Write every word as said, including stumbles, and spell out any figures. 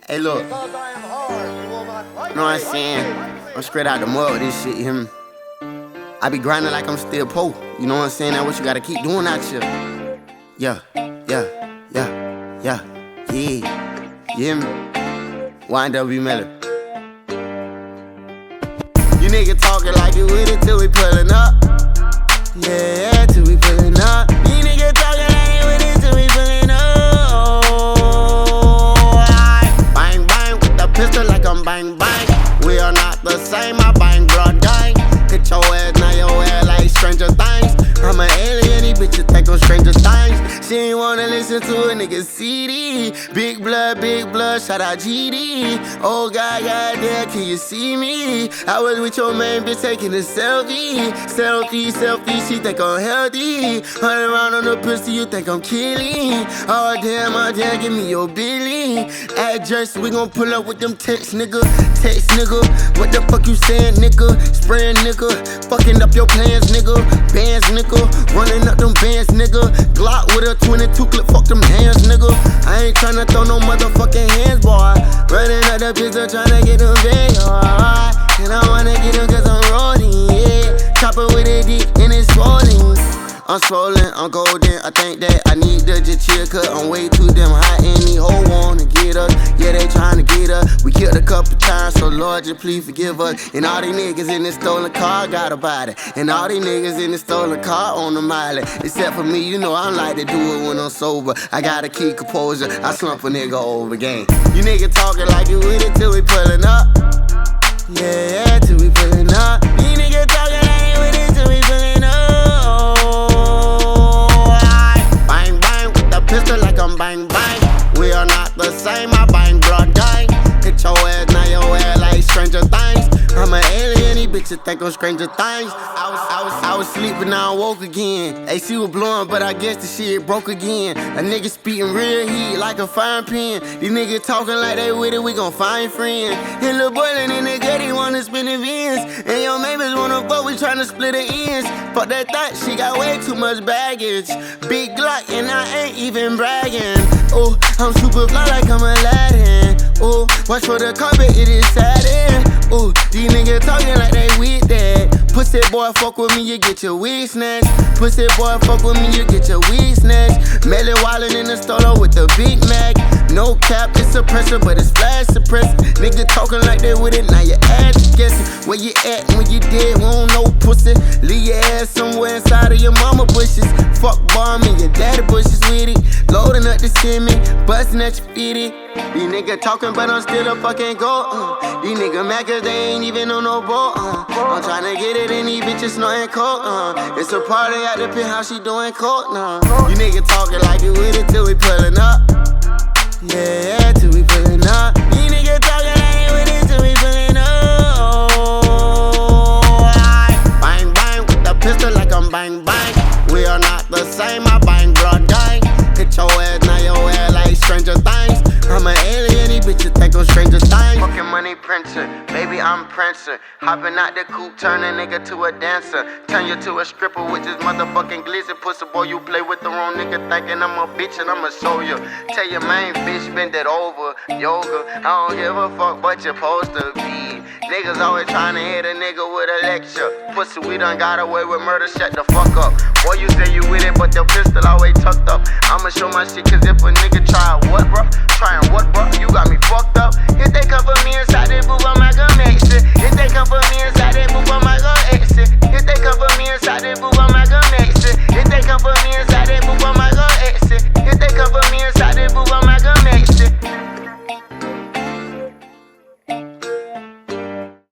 Hey, look. You know what I'm saying? I'm straight out the mud with this shit, you hear me? I be grinding like I'm still po. You know what I'm saying? That's what you gotta keep doing out here. Yeah, yeah, yeah, yeah, yeah. You hear me? Y N W Melly. You niggas talking like you with it till we pullin' up. Yeah, yeah, till we pullin' up. You niggas talking like you with it till we pullin' up. Bang, bang, with the pistol like I'm bang, bang. We are not the same, I bang broad gang. Hit your ass, now your ass like Stranger Things. I'm an alien, these bitches think I'm Stranger Things. She ain't wanna listen to a nigga C D. Big blood, big blood, shout out G D. Oh God, goddamn, can you see me? I was with your main bitch taking a selfie. Selfie, selfie, she think I'm healthy. Hundred around on the pussy, you think I'm killing. Oh damn, oh damn, give me your Billy. Address, we gon' pull up with them texts, nigga. Text, nigga. What the fuck you saying, nigga? Spraying, nigga. Fucking up your plans, nigga. Bands, nigga. Running up them bands, nigga. Glock with a twenty-two clip, fuck them hands, nigga. I ain't tryna throw no motherfucking hands, boy. Running up the pistol, tryna get them big, alright. And I wanna get them cause I'm rolling, yeah. Chopper with a dick and it's rolling. I'm swollen, I'm golden, I think that I need to just chill cause I'm way too damn hot and these hoes wanna get us. Yeah, they tryna get us. We killed a couple times, so Lord, just please forgive us. And all these niggas in this stolen car got a body. And all these niggas in this stolen car on the miley. Except for me, you know I like to do it when I'm sober. I gotta keep composure, I slump a nigga over game. You niggas talking like you with it till we pullin' up. Yeah, yeah, till we pullin' up. You niggas talking like you with it till we pullin' up. Pistol like I'm bang bang. We are not the same, I bang broad gang. Hit your ass, now your ass like Stranger Things. I'm an alien, these bitches think I'm Stranger Things. I was, I was, I was sleeping, now I woke again. A C was blowing, but I guess the shit broke again. A nigga speaking real heat like a fine pen. These niggas talking like they with it, we gon' find friends. And Lil Boylin in the gut, he wanna spin the V's. And your neighbors wanna fuck, we tryna split the ends. Fuck that thought, she got way too much baggage. Big Glock, and I ain't even bragging. Oh, I'm super fly like I'm Aladdin. Oh, watch for the carpet, it is satin. Oh, these niggas talking like they with that. Pussy boy, fuck with me, you get your wig snatched. Pussy boy, fuck with me, you get your wig snatched. Melly wildin' in the store with the Big Mac. No cap, it's suppressor, but it's flash suppressor. Nigga talking like they with it, now your ass is guessing. Where you at when you dead, we don't know pussy. Leave your ass somewhere inside of your mama bushes. Fuck bombing, your daddy bushes with it. Loading up the semi, bustin' at your fitty. These niggas talking, but I'm still a fucking goat. Uh. These niggas mad cause they ain't even on no boat. Uh. I'm tryna get it and these bitches snorting coke. Uh. It's a party at the pit, how she doing coke now? Uh. You niggas talking like you with it till we pullin' up. Yeah, yeah, till we pullin' up. You niggas talking like you with it till we pullin' up. Bang, bang, with the pistol like I'm bang, bang. We are not the same, I bang broad gang. Hit your ass, now your ass like Stranger Things. I'm an alien, these bitches think I'm Stranger Things. Fucking money printer, baby I'm Princer. Hopping out the coupe, turn a nigga to a dancer. Turn you to a stripper with this motherfucking glizzy. Pussy boy, you play with the wrong nigga thinking I'm a bitch and I'ma show you. Tell your main bitch, bend it over, yoga. I don't give a fuck but you're supposed to be. Niggas always trying to hit a nigga with a lecture. Pussy, we done got away with murder, shut the fuck up. Boy, you say you with it, but your pistol always tucked up. I'ma show my shit, cause if a nigga try